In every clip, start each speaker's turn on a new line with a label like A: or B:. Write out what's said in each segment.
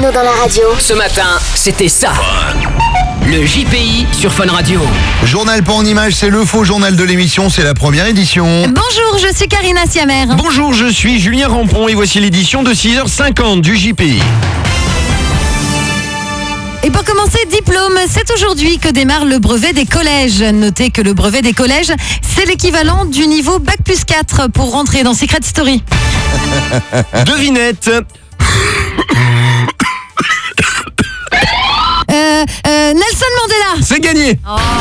A: Bruno dans la radio.
B: Ce matin, c'était ça. Le JPI sur Fun Radio.
C: Journal pas en image, c'est le faux journal de l'émission, c'est la première édition.
D: Bonjour, je suis Karina Siamer.
E: Bonjour, je suis Julien Rampon et voici l'édition de 6h50 du JPI.
D: Et pour commencer, diplôme, c'est aujourd'hui que démarre le brevet des collèges. Notez que le brevet des collèges, c'est l'équivalent du niveau Bac plus 4 pour rentrer dans Secret Story.
E: Devinette.
D: Nelson Mandela.
E: C'est gagné.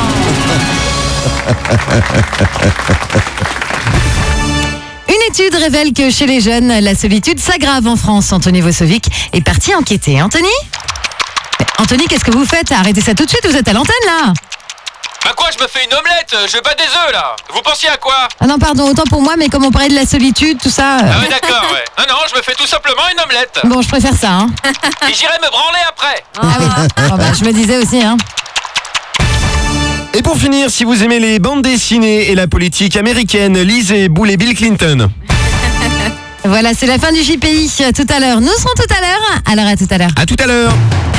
D: Une étude révèle que chez les jeunes, la solitude s'aggrave en France. Anthony Vosovic est parti enquêter. Anthony, qu'est-ce que vous faites? Arrêtez ça tout de suite, vous êtes à l'antenne là.
F: Bah quoi, je me fais une omelette, je bats des œufs là. Vous pensiez à quoi?
D: Ah non, pardon, autant pour moi, mais comme on parlait de la solitude, tout ça...
F: Ah ouais d'accord, ouais. Non, je me fais tout simplement une omelette.
D: Bon, je préfère ça, hein.
F: Et j'irai me branler après.
D: Ah oui, bon, bah, je me disais aussi, hein.
E: Et pour finir, si vous aimez les bandes dessinées et la politique américaine, lisez Bull et Bill Clinton.
D: Voilà, c'est la fin du JPI. Tout à l'heure, nous serons tout à l'heure. Alors à tout à l'heure.
E: À tout à l'heure.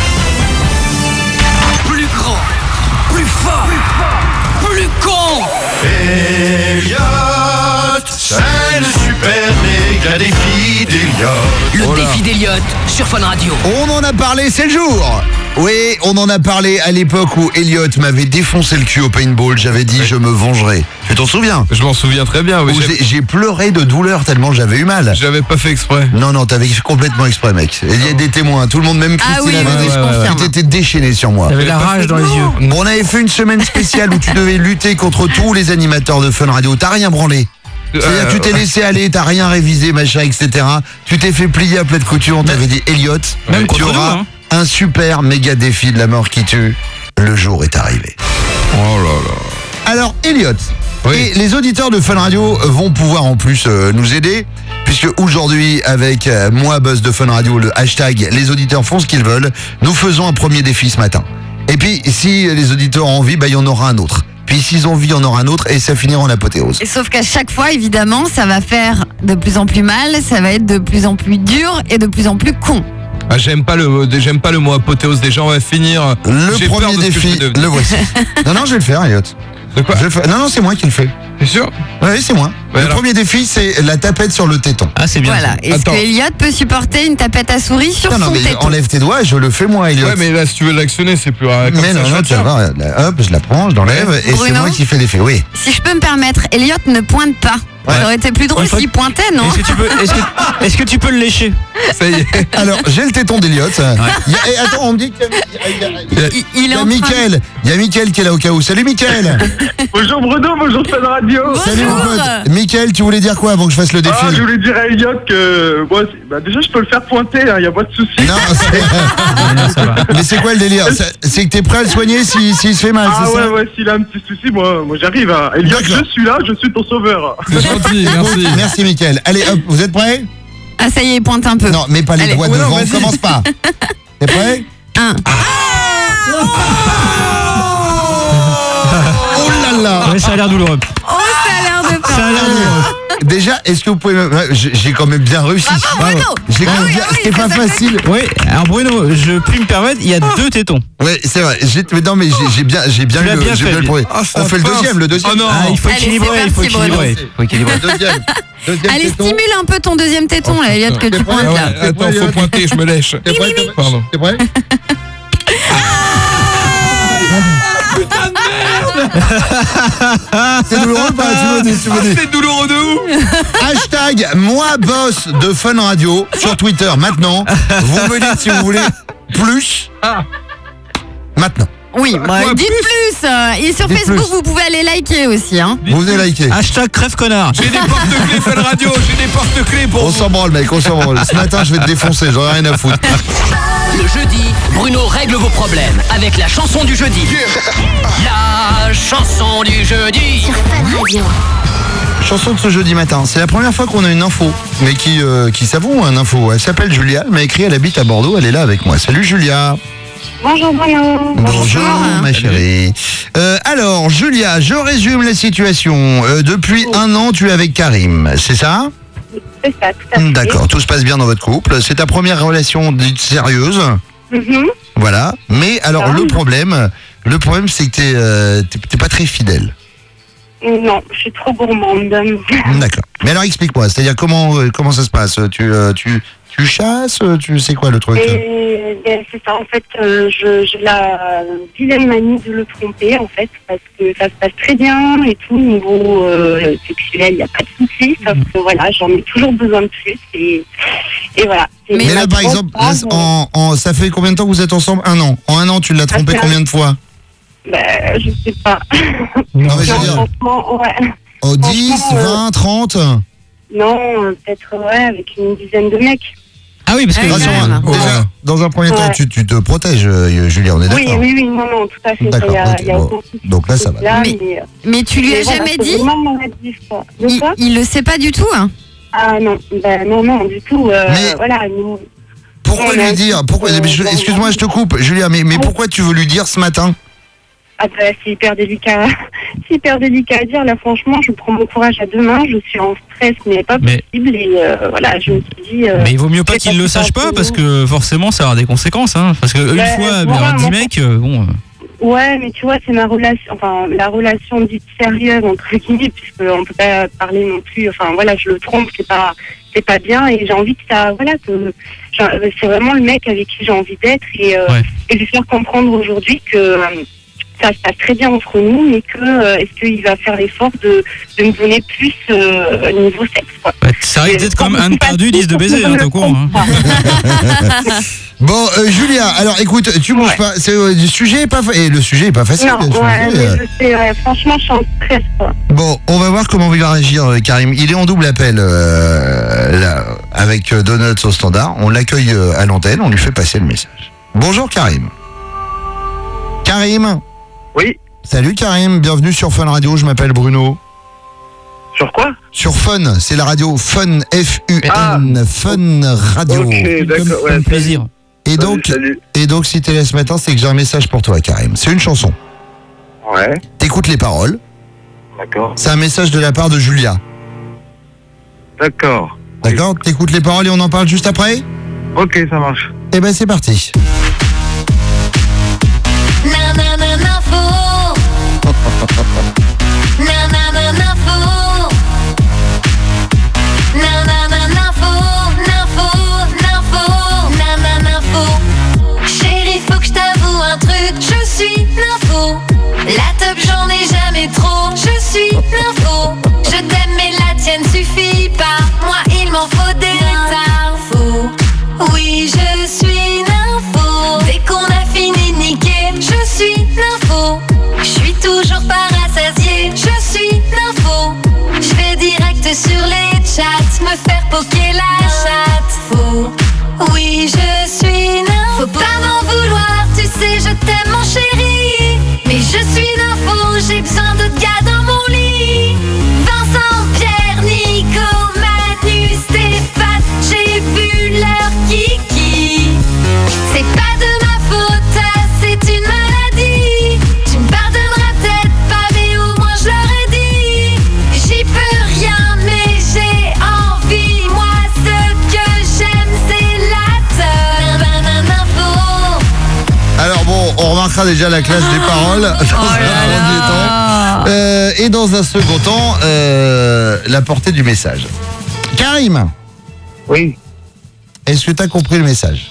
B: Plus grand, plus fort, plus con.
C: Elliot, c'est le super méga défi d'Elliot.
B: Le défi d'Elliot sur Fun Radio.
C: On en a parlé, c'est le jour. Oui, on en a parlé à l'époque où Elliot m'avait défoncé le cul au paintball. J'avais dit je me vengerai. Tu t'en souviens?
G: Je m'en souviens très bien, oui.
C: Où j'ai pleuré de douleur tellement j'avais eu mal.
G: J'avais pas fait exprès.
C: Non, t'avais complètement exprès, mec. Il y a des témoins, tout le monde, même Christine avait
D: je confirme.
C: Tu t'étais déchaîné sur moi.
G: J'avais la rage dans les yeux.
C: Bon, on avait fait une semaine spéciale où tu devais lutter contre tous les animateurs de Fun Radio. T'as rien branlé. C'est-à-dire tu t'es laissé aller, t'as rien révisé, machin, etc. Tu t'es fait plier à plat de couture, on t'avait dit Elliot, tu auras un super méga défi de la mort qui tue. Le jour est arrivé.
G: Oh là là.
C: Alors Elliot, et les auditeurs de Fun Radio vont pouvoir en plus nous aider, puisque aujourd'hui avec moi buzz de Fun Radio, le hashtag les auditeurs font ce qu'ils veulent, nous faisons un premier défi ce matin. Et puis si les auditeurs ont envie, il y en aura un autre. Puis s'ils ont envie, il y en aura un autre et ça finira en apothéose.
D: Et sauf qu'à chaque fois, évidemment, ça va faire de plus en plus mal, ça va être de plus en plus dur et de plus en plus con.
G: Ah, j'aime pas le mot apothéose. Déjà, on va finir.
C: Le premier défi, le voici. Non, je vais le faire, Elliot.
G: De quoi?
C: Non, c'est moi qui le fais.
G: T'es sûr?
C: Oui, c'est moi.
G: Ouais,
C: le premier défi, c'est la tapette sur le téton.
E: Ah, c'est bien.
D: Voilà. Est-ce que Elliot peut supporter une tapette à souris sur
C: Non,
D: son
C: mais
D: téton?
C: enlève tes doigts et je le fais moi, Elliot.
G: Ouais, mais là, si tu veux l'actionner, c'est plus rare.
C: Mais non, tu vas voir, hop, je la prends, je l'enlève et c'est
D: Bruno,
C: moi qui fais l'effet, oui.
D: Si je peux me permettre, Elliot ne pointe pas.
C: Ouais.
D: Ça aurait été plus drôle s'il pointait, non?
E: Est-ce que tu peux le lécher?
G: Ça y est.
C: Alors, j'ai le téton d'Elliot. Et attends, on me dit qu'il
D: Il
C: y
D: est
C: a
D: en train...
C: Mickaël. Il y a Mickaël qui est là au cas où. Salut Mickaël.
H: Bonjour Bruno, bonjour Fun Radio.
C: Salut mon pote. Mickaël, tu voulais dire quoi avant que je fasse le défi?
H: Je voulais dire à Elliot que moi, déjà je peux le faire pointer, il n'y a pas de souci.
C: Non, mais c'est quoi le délire? C'est que t'es prêt à le soigner s'il se fait mal, c'est ça?
H: Ouais, s'il a un petit souci, moi j'arrive. Hein. Elliot,
C: D'accord.
H: je suis là, je suis ton sauveur.
G: C'est gentil, merci.
C: Merci Mickaël. Allez hop, vous êtes prêts?
D: Ah ça y est, il pointe un peu.
C: Non, mais pas les
D: Allez.
C: doigts
G: Ouais, non,
C: devant, on
G: vas-y.
C: commence pas. T'es prêt?
D: Un.
C: Oh là là.
E: Ouais, ça a l'air douloureux.
D: Oh, ça a l'air de faire.
C: Déjà, est-ce que vous pouvez j'ai quand même bien réussi.
D: Bruno.
C: J'ai quand même bien... C'était pas facile.
E: Oui, alors Bruno, je puis me permettre, il y a deux tétons.
C: Ouais, c'est vrai. Mais non, mais j'ai bien eu
E: l'as bien fait,
C: le premier.
G: Ah, ça
C: On fait le
G: pince.
C: deuxième, le deuxième.
G: Oh non.
E: Ah, il faut
D: Allez,
E: équilibrer,
D: c'est
E: il faut
D: parti, Bruno.
E: équilibrer.
C: Deuxième
D: Allez,
C: téton.
D: stimule un peu ton deuxième téton, là, Elliot, que tu pointes,
G: Ah ouais,
D: là.
G: attends, faut pointer, je me lèche.
C: T'es prêt?
G: Pardon.
C: T'es prêt? C'est douloureux ou pas? Tu me dis.
G: C'est douloureux de ouf.
C: Hashtag moi boss de Fun Radio sur Twitter maintenant. Vous me dites si vous voulez plus. Maintenant.
D: Oui, bah,
G: Quoi,
D: dites plus. Et sur
C: Dites
D: Facebook,
C: plus.
D: vous pouvez aller liker aussi, hein.
C: Vous venez liker.
E: Hashtag crève connard.
G: J'ai des porte-clés Fun Radio, j'ai des porte-clés pour
C: On
G: vous.
C: s'en branle mec, on s'en branle. Ce matin je vais te défoncer, j'en ai rien à foutre.
B: Le jeudi, Bruno règle vos problèmes avec la chanson du jeudi. La chanson du jeudi.
A: Sur Fun Radio.
C: Chanson de ce jeudi matin. C'est la première fois qu'on a une info, mais qui savons une info. Elle s'appelle Julia, elle m'a écrit, elle habite à Bordeaux, elle est là avec moi. Salut Julia.
I: Bonjour Bruno.
C: Bonjour ma chérie. Alors Julia, je résume la situation. Depuis un an, tu es avec Karim, c'est ça?
I: C'est ça, tout à fait.
C: D'accord, tout se passe bien dans votre couple. C'est ta première relation dite sérieuse.
I: Mhm.
C: Voilà. Mais alors,
I: Ah.
C: le problème, c'est que t'es pas très fidèle.
I: Non, je suis trop gourmande.
C: D'accord. Mais alors, explique-moi. C'est-à-dire, comment ça se passe? Tu chasses? Tu sais quoi le truc?
I: Et c'est ça, en fait, j'ai la vilaine manie de le tromper, en fait, parce que ça se passe très bien et tout, niveau sexuel, il n'y a pas de souci, sauf que voilà, j'en ai toujours besoin de plus, et voilà.
C: Mais là, par exemple, ça fait combien de temps que vous êtes ensemble? 1 an. En 1 an, tu l'as trompé combien de fois?
I: Ben, je sais pas.
C: Non, mais je veux dire,
I: Franchement, ouais.
C: oh, 10,
I: Franchement,
C: 20, 30?
I: Non, peut-être, ouais, avec une dizaine de mecs.
G: Ah oui, parce que
C: Rassure-moi,
D: Ouais.
C: déjà, dans un premier temps,
I: Ouais.
C: tu te protèges, Julia, on est d'accord?
I: Oui, non, tout à fait.
C: D'accord,
I: Il y a
C: ok,
I: aucun souci.
C: donc là, ça va.
I: Là,
D: Mais tu lui as
I: mais voilà,
D: jamais
I: c'est
D: dit?
I: vraiment maladif, quoi. De quoi
D: Il le sait pas du tout, hein?
I: Ah non, non, du tout.
C: Mais-
I: Voilà, nous.
C: Pourquoi
I: On a
C: lui dire? Pourquoi? Excuse-moi, je te coupe, Julia, mais pourquoi tu veux lui dire ce matin?
I: Ah bah, c'est hyper délicat. C'est hyper délicat à dire. Là, franchement, je prends mon courage à deux mains. Je suis en stress, mais pas
G: Mais-
I: possible. Et voilà, je me suis dit.
G: Mais il vaut mieux pas
I: c'est
G: qu'il
I: pas
G: le
I: tout
G: sache pas
I: simplement.
G: parce que forcément ça aura des conséquences. Hein. Parce que une
I: Ouais,
G: fois,
I: voilà,
G: 10
I: moi,
G: mecs, bon.
I: Ouais, mais tu vois, c'est ma relation, enfin, la relation dite sérieuse, entre guillemets, puisqu'on peut pas parler non plus, enfin, voilà, je le trompe, c'est pas bien, et j'ai envie que ça, voilà, c'est vraiment le mec avec qui j'ai envie d'être, et lui faire comprendre aujourd'hui que ça se passe très bien entre nous, mais que, est-ce qu'il va faire l'effort de me donner plus, niveau sexe, quoi.
G: Bah, ça risque d'être comme un de perdu, 10 de baiser, hein, t'es au courant. Hein.
C: Bon, Julia, alors écoute, tu bouges pas. Le sujet est pas et le sujet est pas facile.
I: Non, ouais, mais je sais, ouais, franchement, je suis en stress, quoi.
C: Bon, on va voir comment il va réagir, Karim. Il est en double appel là, avec Donuts au standard. On l'accueille à l'antenne, on lui fait passer le message. Bonjour Karim. Karim.
H: Oui.
C: Salut Karim, bienvenue sur Fun Radio, je m'appelle Bruno.
H: Sur quoi?
C: Sur Fun, c'est la radio Fun, F-U-N, Fun Radio.
H: Ok, d'accord, ouais.
G: Comme plaisir.
C: Et donc,
H: Salut.
C: si t'es là ce matin, c'est que j'ai un message pour toi Karim. C'est une chanson.
H: Ouais,
C: T'écoutes les paroles.
H: d'accord.
C: C'est un message de la part de Julia.
H: D'accord.
C: D'accord? T'écoutes les paroles et on en parle juste après?
H: Ok, ça marche.
C: Eh ben c'est parti.
A: Chérie, faut que je t'avoue un truc, je suis nympho. La top, j'en ai jamais trop, je suis nympho. Je t'aime mais la tienne suffit pas, moi il m'en faut des infos. Oui, je suis nympho. Dès qu'on a fini de niquer, je suis nympho. Je suis toujours pas rassasiée, je suis nympho. Je vais direct sur les chats, me faire poker la chatte. Faux. Oui, je suis nympho. Faut pas m'en vouloir, tu sais, je t'aime mon chéri. Mais je suis nympho, j'ai besoin d'autres gars dans mon lit. Vincent, Pierre, Nico, Manu, Stéphane, j'ai vu leur kiki. C'est pas de ma faute, c'est une maladie. Tu me pardonneras peut-être pas, mais au moins je leur ai dit. J'y peux rien, mais j'ai envie. Moi, ce que j'aime, c'est la teuf.
C: Alors bon, on remarquera déjà la classe des paroles dans un premier temps. Et dans un second temps, la portée du message. Karim,
H: Oui.
C: est-ce que tu as compris le message?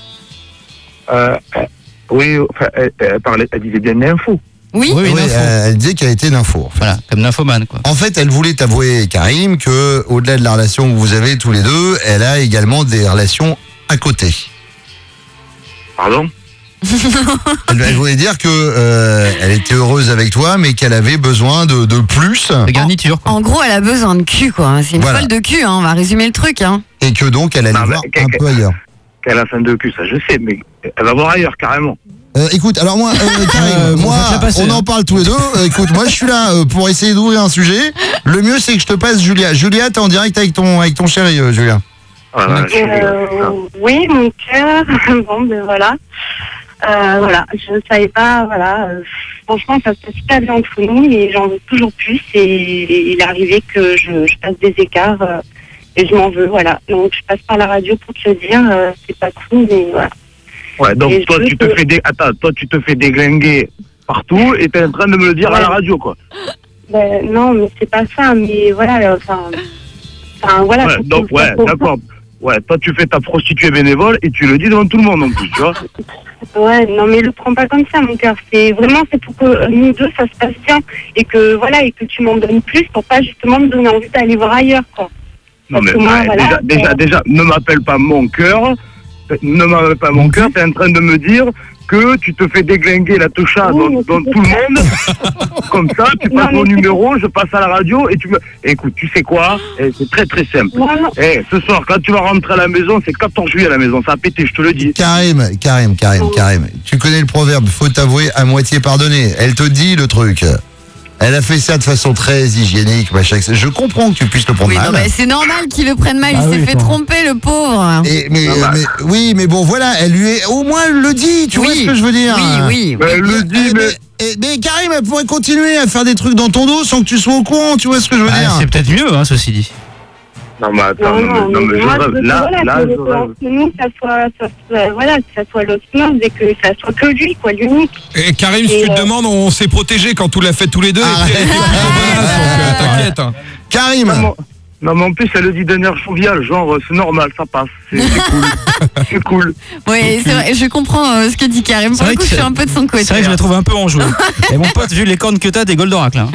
H: Oui, enfin, elle disait bien l'info.
D: Oui.
G: Oui,
C: Oui,
G: l'info.
C: elle disait qu'elle était nympho. En fait.
G: Voilà, comme nymphomane, quoi.
C: En fait, elle voulait t'avouer, Karim, que au-delà de la relation que vous avez tous les deux, elle a également des relations à côté.
H: Pardon?
C: Elle voulait dire que elle était heureuse avec toi, mais qu'elle avait besoin de plus,
G: La garniture, quoi.
D: En gros, elle a besoin de cul, quoi. C'est une
C: Voilà.
D: folle de cul, hein. On va résumer le truc, hein.
C: et que donc elle allait
H: Non, mais
C: voir un peu ailleurs.
H: Qu'elle a fin de cul, ça je sais, mais elle va voir ailleurs, carrément.
C: Écoute, alors moi, Karim,
G: bon,
C: moi,
G: faites-la passer,
C: on
G: hein.
C: en parle tous les deux. Écoute, moi, je suis là pour essayer d'ouvrir un sujet. Le mieux, c'est que je te passe Julia. Julia, t'es en direct avec ton chéri, Julia.
H: Voilà,
I: Oui, mon cœur. Bon, ben voilà. Voilà, je savais pas, voilà. Franchement, ça se passe super bien entre nous et j'en veux toujours plus. Et il est arrivé que je fasse des écarts Et je m'en veux, voilà. Donc je passe par la radio pour te le dire, c'est pas cool, mais voilà.
H: Ouais, donc
I: Et
H: toi
I: je
H: tu
I: veux
H: te fais déglinguer partout et t'es en train de me le dire à la radio, quoi.
I: Ben, non, mais c'est pas ça, mais voilà, voilà.
H: Ouais, donc, ouais, d'accord. Ouais, toi tu fais ta prostituée bénévole et tu le dis devant tout le monde en plus, tu vois.
I: Ouais, non, mais le prends pas comme ça, mon cœur. C'est pour que nous deux, ça se passe bien. Et que, voilà, et que tu m'en donnes plus pour pas justement me donner envie d'aller voir ailleurs, quoi.
H: Non, mais
I: moi,
H: ouais,
I: voilà,
H: déjà, ne m'appelle pas mon cœur. Ne m'appelle pas mon cœur, t'es en train de me dire que tu te fais déglinguer la techa
I: Oui,
H: dans tout le monde. Comme ça, tu passes mon numéro, je passe à la radio et tu me... Écoute, tu sais quoi? C'est très très simple.
I: Non.
H: Ce soir, quand tu vas rentrer à la maison, c'est 14 juillet à la maison, ça a pété, je te le dis.
C: Karim, tu connais le proverbe, faut t'avouer à moitié pardonner. Elle te dit le truc. Elle a fait ça de façon très hygiénique, machin. Je comprends que tu puisses le prendre
D: Oui,
C: mal.
D: non, mais c'est normal qu'il le prenne mal. Il s'est fait tromper, le pauvre.
C: Mais bon, voilà, elle lui est au moins elle le dit. Tu vois ce que je veux dire?
D: Oui.
H: Elle le dit,
C: mais Karim, elle pourrait continuer à faire des trucs dans ton dos sans que tu sois au courant. Tu vois ce que je veux dire?
G: C'est peut-être mieux, hein, ceci dit.
H: Non, mais attends, non, mais
I: moi,
H: je rêve. Là, je rêve.
I: entre nous, que ça soit l'osmose et que ça soit que lui, quoi, l'unique.
G: Et Karim, si tu te demandes, on s'est protégé quand on l'a fait tous les deux. Et puis elle était plutôt bonasse, donc t'inquiète. Hein.
C: Karim.
H: Non, mais en plus, elle le dit d'un air jovial, genre, c'est normal, ça passe. C'est cool. C'est cool.
D: Oui, c'est vrai, je comprends ce que dit Karim. Pour le coup, je suis un peu de son côté.
J: C'est vrai que je la trouve un peu enjouée. Et mon pote, vu les cornes que t'as, t'es Goldorak là.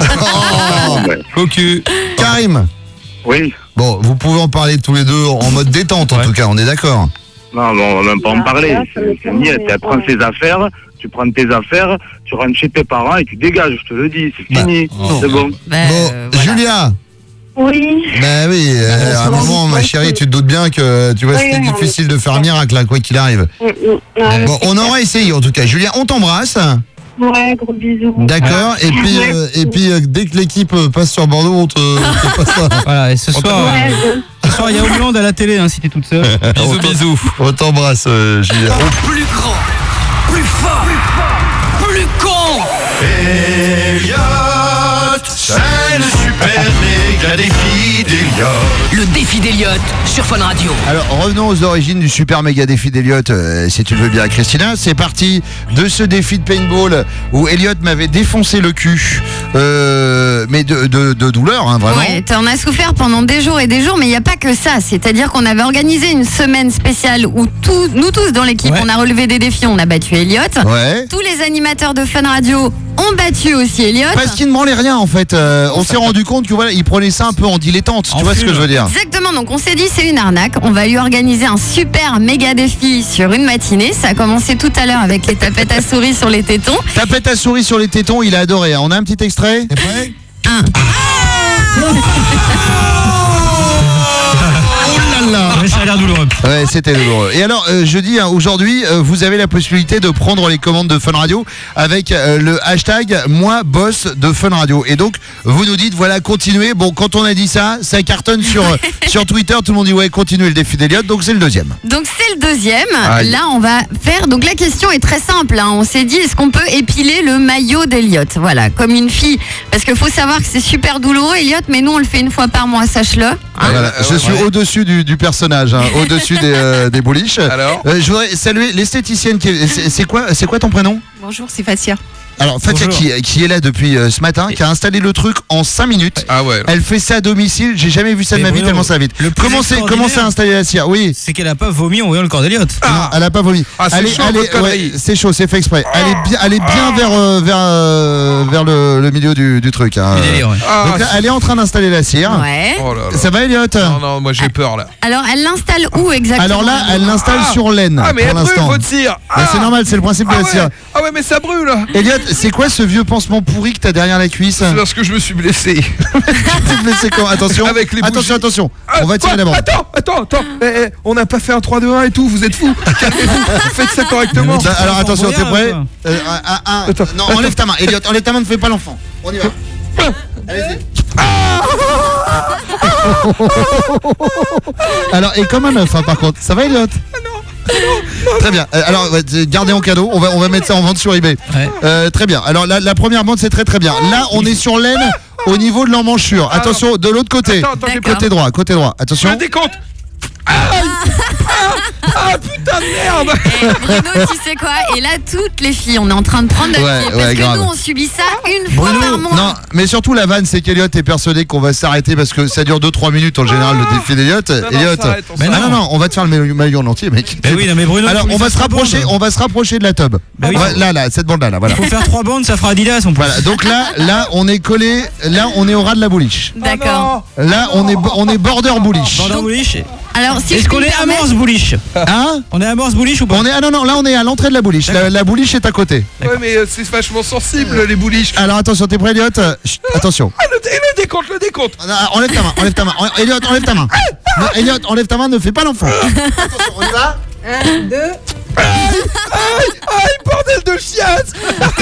C: Ok. Karim.
H: Oui.
C: Bon, vous pouvez en parler tous les deux en mode détente, en tout cas, on est d'accord?
H: Non, on va même pas en parler. C'est niette. Elle prend ses affaires, tu prends tes affaires, tu rentres chez tes parents et tu dégages, je te le dis. C'est fini. C'est bon.
C: Bon, Julia.
I: Oui.
C: Bah oui, à un moment, ma chérie, tu te doutes bien que tu vois, c'était difficile de faire un miracle, là, quoi qu'il arrive. Bon, on aura essayé, en tout cas. Julia, on t'embrasse.
I: Ouais, gros bisous.
C: D'accord, et puis dès que l'équipe passe sur Bordeaux, on te passe ça.
J: Voilà, et ce soir, il y a Hollande à la télé, hein, si t'es toute seule.
G: Bisous.
C: On t'embrasse, Julia.
B: Plus grand, plus fort, plus con.
K: Elliot, c'est le super méga défi d'Elliot.
B: Le défi d'Elliot sur Fun Radio.
C: Alors revenons aux origines du super méga défi d'Elliot, si tu le veux bien, Christina. C'est parti de ce défi de paintball où Elliot m'avait défoncé le cul, mais de douleur, hein, vraiment.
D: Ouais, t'en as souffert pendant des jours et des jours, mais il n'y a pas que ça. C'est-à-dire qu'on avait organisé une semaine spéciale où nous tous dans l'équipe, on a relevé des défis, on a battu Elliot.
C: Ouais.
D: Tous les animateurs de Fun Radio ont battu aussi Elliot.
C: Parce qu'il ne branlait rien en fait. On s'est rendu compte que voilà, il prenait ça un peu en dilettante. Tu vois ce que je veux dire?
D: Exactement, donc on s'est dit c'est une arnaque. On va lui organiser un super méga défi sur une matinée. Ça a commencé tout à l'heure avec les tapettes à souris sur les tétons.
C: Tapette à souris sur les tétons, il a adoré. On a un petit extrait? T'es prêt?
J: Ça a l'air douloureux.
C: Ouais, c'était douloureux. Et alors, je dis, aujourd'hui, vous avez la possibilité de prendre les commandes de Fun Radio avec le hashtag moi boss de Fun Radio. Et donc, vous nous dites, voilà, continuez. Bon, quand on a dit ça, ça cartonne sur Twitter. Tout le monde dit, ouais, continuez le défi d'Elliot. Donc, c'est le deuxième.
D: Donc, c'est le deuxième.
C: Aïe.
D: Là, on va faire. Donc, la question est très simple. Hein. On s'est dit, est-ce qu'on peut épiler le maillot d'Elliot? Voilà, comme une fille. Parce qu'il faut savoir que c'est super douloureux, Elliot, mais nous, on le fait une fois par mois, sache-le. Hein.
C: Voilà, je suis au-dessus du personnage, hein, au-dessus des bouliches.
G: Alors
C: je voudrais saluer l'esthéticienne. C'est quoi ton prénom?
L: Bonjour, c'est Fatia.
C: Alors Fatia qui est là depuis ce matin, qui a installé le truc en 5 minutes.
G: Ah ouais.
C: Elle fait ça à domicile, j'ai jamais vu ça de ma vie tellement ça va vite. Comment c'est installé la cire? Oui.
J: C'est qu'elle a pas vomi en voyant le corps d'Elliot.
C: Non, elle a pas vomi.
G: Ah, c'est chaud, votre connerie.
C: c'est chaud, c'est fait exprès. Elle est bien vers le milieu du truc. Hein. Donc là, elle est en train d'installer la cire.
D: Ouais.
G: Oh là là.
C: Ça va, Elliot?
G: Non, moi j'ai peur là.
D: Alors, elle l'installe où exactement?
C: Alors là, elle l'installe sur laine.
G: Ah, mais
C: pour
G: elle brûle
C: l'instant.
G: votre cire.
C: Mais c'est normal, c'est le principe de la cire.
G: Ah ouais, mais ça brûle.
C: Elliot, c'est quoi ce vieux pansement pourri que t'as derrière la cuisse?
G: C'est parce que je me suis blessé.
C: Tu t'es blessé quand? Attention.
G: Avec les bougies.
C: Attention. On va tirer d'abord.
G: Attends. On n'a pas fait un 3-2-1 et tout, vous êtes fous. Calmez-vous, faites ça correctement.
C: Alors attention, t'es prêt? Non,
G: Attends.
C: enlève ta main, Elliot, enlève ta main, ne fais pas l'enfant. On y va. Allez-y. Alors, et comme un œuf, hein, par contre. Ça va, Elliot? Très bien. Alors, gardez en cadeau. On va mettre ça en vente sur eBay. Très bien. Alors, la première bande, c'est très bien. Là, on est sur laine. au niveau de l'emmanchure. Attention, de l'autre côté.
G: Attends,
C: Côté droit, côté droit. Attention.
G: Un décompte. Ah putain de merde.
D: Et Bruno, tu sais quoi? Et là, toutes les filles, on est en train de prendre notre pied. Parce que
C: grave.
D: nous, on subit ça une fois par mois.
C: Non, mais surtout la vanne, c'est qu'Eliott est persuadé qu'on va s'arrêter parce que ça dure 2-3 minutes en général le défi d'Eliott. Eliott. Non, on va te faire le maillot en entier, mec.
J: Mais oui, non, mais Bruno,
C: alors on va se rapprocher de la tub. Là, cette bande là, voilà.
J: Faut faire 3 bandes, ça fera Adidas en plus.
C: Voilà, donc là, on est collé, là, on est au ras de la bouliche.
D: D'accord.
C: Là, on est border bouliche.
J: Border Bullish.
D: Alors, si
J: est-ce qu'on est à Morse Bullish?
C: Hein?
J: On est à Morse Bullish ou pas?
C: Non, là on est à l'entrée de la bouliche. La bouliche est à côté.
G: Ouais, mais c'est vachement sensible les bouliches.
C: Alors attention, t'es prêt, Eliott? Attention.
G: Ah, le décompte.
C: Enlève ta main. Eliott, enlève ta main. Eliott, enlève ta main, ne fais pas l'enfant. Attention, on y va?
D: 1, 2.
G: Aïe, bordel de chiasse.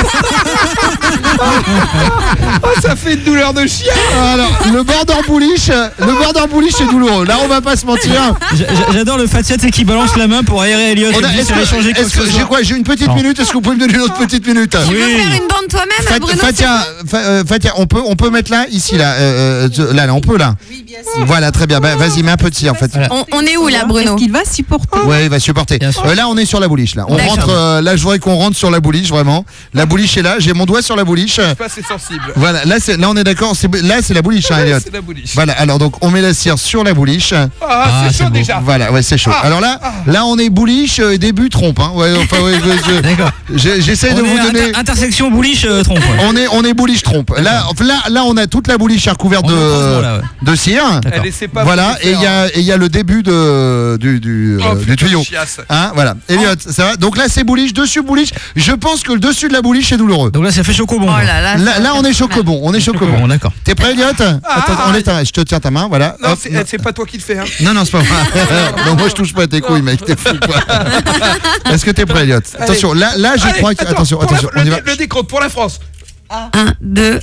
G: Ça fait une douleur de chien.
C: Alors, le border bullish est douloureux. Là, on va pas se mentir.
J: J'adore le Fatia qui balance la main pour aérer Eliott.
C: J'ai une petite minute. Est-ce que vous pouvez me donner une autre petite minute?
D: Tu veux faire une bande toi-même, Bruno?
C: Fatia, on peut mettre là, ici, là, on peut là. Oui, bien sûr. Voilà, très bien. Vas-y, mets un petit en fait.
D: On est où là, Bruno?
L: Est-ce qu'il va supporter?
C: Ouais, il va supporter. Là, on est sur la bouliche. Là, on rentre. Là, je voudrais qu'on rentre sur la bouliche, vraiment. La bouliche est là. J'ai mon doigt sur la bouliche.
G: C'est sensible.
C: Voilà, là on est d'accord. Là, c'est la bouliche, hein, Eliott.
G: C'est la bouliche.
C: Voilà. Alors donc, on met la cire sur la bouliche.
G: C'est chaud déjà.
C: Voilà, ouais, c'est chaud. Alors là, on est bouliche début trompe. Hein. Ouais, enfin,
J: d'accord.
C: J'essaie de vous donner.
J: Intersection bouliche trompe. Ouais.
C: On est bouliche trompe. Là, on a toute la bouliche recouverte de cire. Voilà, et il y a le début du tuyau. Hein, voilà. Eliott, ça va. Donc là, c'est bouliche, dessus bouliche. Je pense que le dessus de la bouliche est douloureux.
J: Donc là, ça fait chocobon.
D: Oh là,
C: là, on est chocobon. On est chocobon.
J: D'accord.
C: T'es prêt, Eliott? Attends, je te tiens ta main, voilà.
G: Non, c'est pas toi qui le fais, hein.
C: Non, c'est pas moi. Non, moi je touche pas à tes couilles, mec. T'es fou, quoi. Est-ce que t'es prêt, Eliott? Attention, là, je crois que. Attention, on y va.
G: Le décompte pour la France.
D: 1, 2.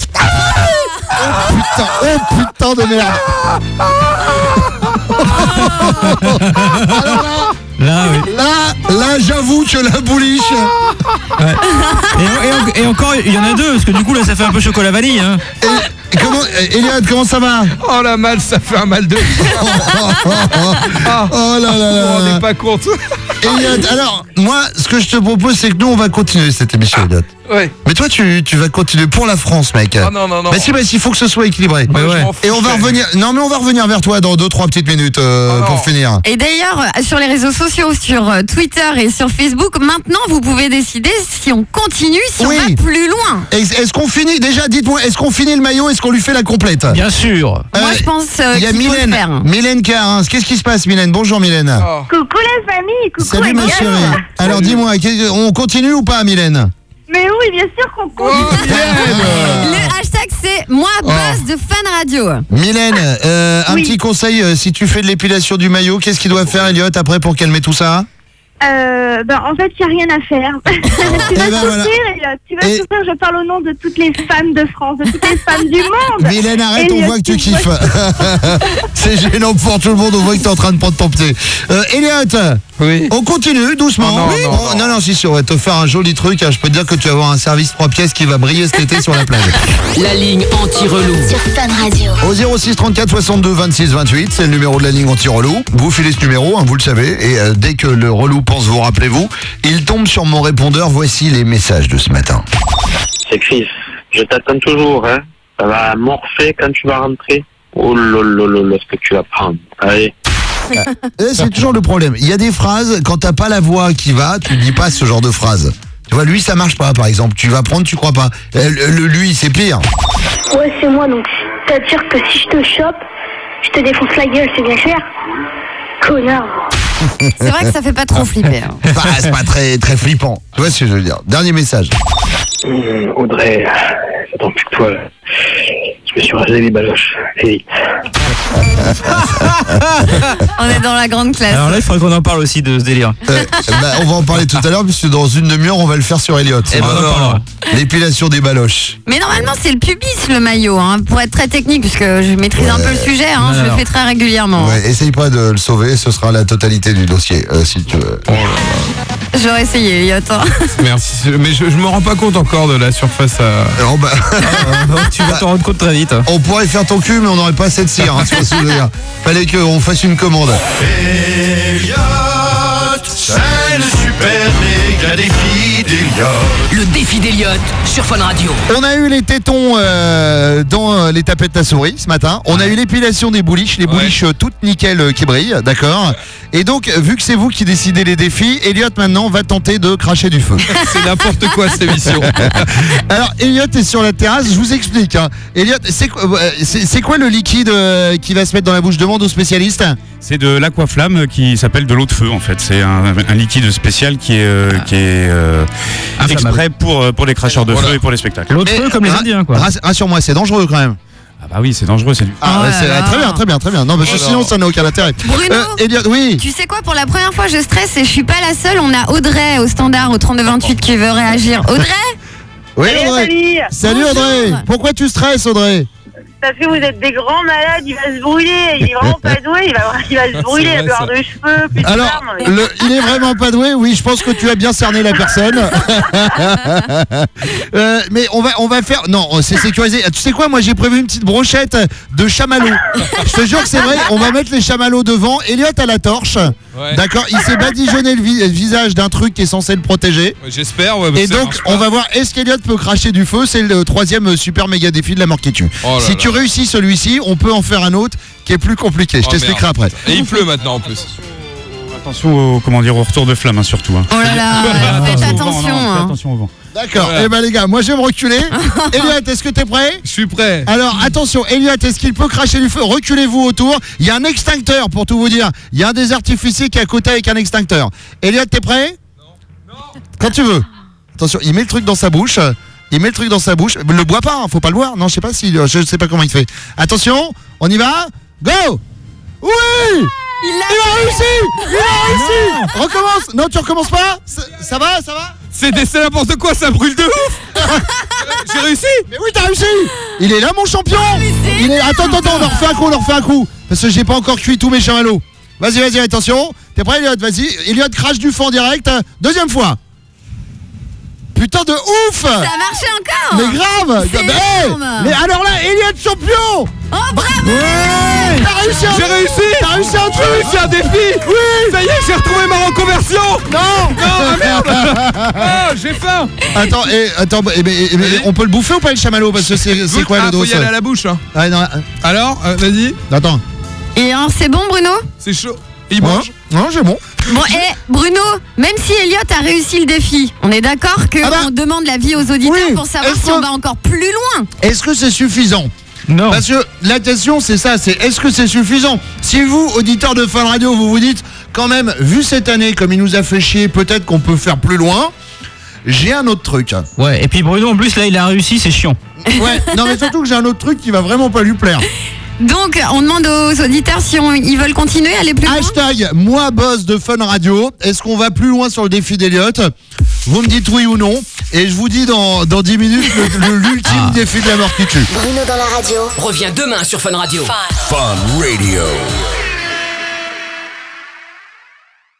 C: Oh putain de merde. Là, j'avoue que la bouliche.
J: Ouais. Et encore, il y en a deux, parce que du coup, là, ça fait un peu chocolat vanille. Hein.
C: Eliott, comment ça va?
G: Oh la mal, ça fait un mal de.
C: Oh là là.
G: On n'est pas compte.
C: Eliott, alors, moi, ce que je te propose, c'est que nous, on va continuer cette émission, Eliott.
G: Ouais.
C: Mais toi, tu vas continuer pour la France, mec.
G: Oh, non.
C: Bah si, il faut que ce soit équilibré. Et on va revenir. Non, mais on va revenir vers toi dans 2-3 petites minutes pour finir.
D: Et d'ailleurs, sur les réseaux sociaux, sur Twitter et sur Facebook, maintenant, vous pouvez décider si on continue, si on va plus loin.
C: Est-ce qu'on finit? Déjà, dites-moi, est-ce qu'on finit le maillot? Est-ce qu'on lui fait la complète?
J: Bien sûr.
D: Moi, je pense qu'il
C: y a
D: faut le faire.
C: Mylène Carin. Qu'est-ce qui se passe, Mylène? Bonjour, Mylène.
I: Coucou la famille, coucou.
C: Salut, ma chérie. Alors, dis-moi, on continue ou pas, Mylène?
I: Mais oui, bien sûr qu'on continue.
D: Le hashtag, c'est moi, Buzz de Fun Radio.
C: Mylène, un petit conseil, si tu fais de l'épilation du maillot, qu'est-ce qu'il doit faire, Eliott, après, pour calmer tout ça?
I: En fait, il n'y a rien à faire. Tu vas souffrir, Eliott. Tu vas souffrir, je parle au nom de toutes les femmes de France, de toutes les femmes du monde.
C: Mylène, arrête, on voit que tu kiffes. C'est gênant pour tout le monde, on voit que tu es en train de prendre ton pied. Eliott, on continue doucement. Non, si, on va te faire un joli truc. Je peux te dire que tu vas avoir un service 3 pièces qui va briller cet été sur la plage.
B: La ligne anti-relou.
A: Sur Fun Radio.
C: Au 06 34 62 26 28, c'est le numéro de la ligne anti-relou. Vous filez ce numéro, vous le savez, et dès que le relou pense vous, rappelez-vous, il tombe sur mon répondeur. Voici les messages de ce matin.
M: C'est Chris, je t'attends toujours, hein. Ça va morfler quand tu vas rentrer. Oh lolo, ce que tu vas prendre. Allez.
C: C'est toujours le problème. Il y a des phrases, quand t'as pas la voix qui va, tu dis pas ce genre de phrase. Tu vois, lui, ça marche pas, par exemple. Tu vas prendre, tu crois pas. Lui, c'est pire.
N: Ouais, c'est moi, donc c'est-à-dire que si je te chope, je te défonce la gueule, c'est bien clair. Connard.
D: C'est vrai que ça fait pas trop flipper. Hein.
C: Bah, c'est pas très, très flippant. Tu vois ce que je veux dire? Dernier message.
M: Audrey, j'attends plus que toi. Je me suis rasé les baloches. C'est vite.
D: On est dans la grande classe.
J: Alors là, il faudrait qu'on en parle aussi de ce délire.
C: On va en parler tout à l'heure, puisque dans une demi-heure, on va le faire sur Eliott. L'épilation des baloches.
D: Mais normalement, c'est le pubis, le maillot, hein, pour être très technique, puisque je maîtrise un peu le sujet, hein, je le fais très régulièrement.
C: Ouais, essaye pas de le sauver, ce sera la totalité du dossier, si tu veux.
L: J'aurais essayé, Elliot.
G: Merci. Mais je me rends pas compte encore de la surface à...
C: Alors,
J: tu vas t'en rendre compte très vite.
C: On pourrait faire ton cul, mais on n'aurait pas assez de cire. Hein, tu vois ce que je veux dire. Fallait qu'on fasse une commande.
K: Elliot, c'est le super méga défi d'Elliot.
B: Le défi d'Elliot sur Fun Radio.
C: On a eu les tétons dans les tapettes à souris ce matin. On a eu l'épilation des bouliches, les bouliches toutes nickel qui brillent, d'accord. Et donc, vu que c'est vous qui décidez les défis, Elliot maintenant va tenter de cracher du feu.
G: C'est n'importe quoi cette émission.
C: Alors, Elliot est sur la terrasse, je vous explique. Hein. Elliot, c'est quoi le liquide qui va se mettre dans la bouche? Demande aux spécialistes.
O: C'est de l'aquaflamme qui s'appelle de l'eau de feu en fait. C'est un liquide spécial qui est exprès pour les cracheurs de feu et pour les spectacles.
J: L'eau de feu comme les Indiens quoi.
C: Rassure-moi, c'est dangereux quand même.
O: Ah bah oui, c'est dangereux, c'est du...
C: Très bien. Non, parce que sinon ça n'a aucun intérêt.
L: Bruno,
C: Elliot, oui.
L: Tu sais quoi, pour la première fois je stresse et je suis pas la seule. On a Audrey au standard au 3228 qui veut réagir. Audrey?
C: Oui, Audrey. Salut Audrey. Pourquoi tu stresses, Audrey?
P: Parce que vous êtes des grands malades, il va se brûler, il est vraiment pas doué, il va se brûler, il va perdre de cheveux, plus de
C: Alors,
P: larmes.
C: il est vraiment pas doué, oui, je pense que tu as bien cerné la personne. Mais on va faire... Non, c'est sécurisé. Tu sais quoi, moi j'ai prévu une petite brochette de chamallows. Je te jure que c'est vrai, on va mettre les chamallows devant. Elliot a la torche. Ouais. D'accord, il s'est badigeonné le visage d'un truc qui est censé le protéger.
G: J'espère, ouais.
C: Et donc, on va voir, est-ce qu'Elliot peut cracher du feu? C'est le 3e super méga défi de la mort qui tue. Si tu réussis celui-ci, on peut en faire un autre qui est plus compliqué. Je t'expliquerai après.
G: Et il pleut maintenant en plus.
O: Attention au retour de flamme, hein, surtout. Hein.
L: Oh là là, faites attention.
O: Au vent.
C: D'accord, et ben les gars, moi je vais me reculer. Elliot, est-ce que t'es prêt?
G: Je suis prêt.
C: Alors attention, Elliot, est-ce qu'il peut cracher du feu? Reculez-vous autour. Il y a un extincteur pour tout vous dire. Il y a un des artificiers qui est à côté avec un extincteur. Elliot, t'es prêt? Non. Quand tu veux. Attention, il met le truc dans sa bouche. Le bois pas, hein, faut pas le boire. Non, je sais pas comment il fait. Attention, on y va. Go! Oui! Il a réussi! Recommence! Non, tu recommences pas? Ça va?
G: C'est n'importe quoi, ça brûle de ouf. J'ai réussi.
C: Mais oui, t'as réussi. Il est là, mon champion. Attends, on en refait un coup. Parce que j'ai pas encore cuit tous mes chamallows. Vas-y, attention. T'es prêt, Elliot? Vas-y. Elliot crache du feu en direct. Deuxième fois. Putain de ouf.
L: Ça a marché encore.
C: Mais grave. Mais alors là, Elliot champion.
L: Oh bravo.
C: Ouais.
G: J'ai réussi.
C: T'as réussi un truc.
G: J'ai réussi un défi.
C: Oui.
G: Ça y est, j'ai retrouvé ma reconversion.
C: Non,
G: ah merde. Oh, j'ai faim.
C: Attends, mais on peut le bouffer ou pas le chamallow? Parce que c'est quoi le dos?
G: Faut y aller à la bouche. Hein.
C: Ah, non.
G: Alors, vas-y.
C: Attends.
L: Et alors, c'est bon, Bruno?
G: C'est chaud. Il mange.
C: Non, c'est bon.
L: Bon, Bruno, même si Elliot a réussi le défi, on est d'accord qu'on demande l'avis aux auditeurs pour savoir si on va encore plus loin.
C: Est-ce que c'est suffisant? Non. Parce que la question, c'est ça, c'est est-ce que c'est suffisant? Si vous, auditeurs de Fun Radio, vous dites, quand même, vu cette année, comme il nous a fait chier, peut-être qu'on peut faire plus loin, j'ai un autre truc.
J: Ouais, et puis Bruno, en plus, là, il a réussi, c'est chiant.
C: Ouais, non, mais surtout que j'ai un autre truc qui va vraiment pas lui plaire.
L: Donc, on demande aux auditeurs si ils veulent continuer, aller plus loin.
C: Hashtag moi boss de Fun Radio. Est-ce qu'on va plus loin sur le défi d'Elliot? Vous me dites oui ou non. Et je vous dis dans 10 minutes l'ultime défi de la mort qui tue.
Q: Bruno dans la radio.
B: Reviens demain sur Fun Radio.
K: Fun Radio.